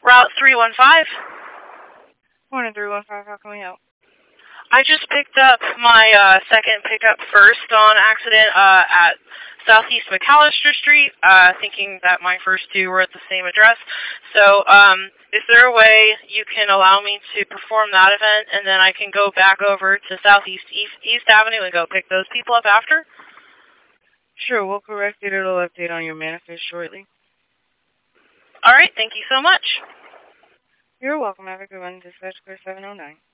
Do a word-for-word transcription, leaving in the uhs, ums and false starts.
Route three one five. Morning, three one five. How can we help? I just picked up my uh, second pickup first on accident uh, at Southeast McAllister Street, uh, thinking that my first two were at the same address. So um, is there a way you can allow me to perform that event, and then I can go back over to Southeast East, East Avenue and go pick those people up after? Sure, we'll correct it. It'll update on your manifest shortly. All right, thank you so much. You're welcome. Have a good one. Dispatch clear seven oh nine.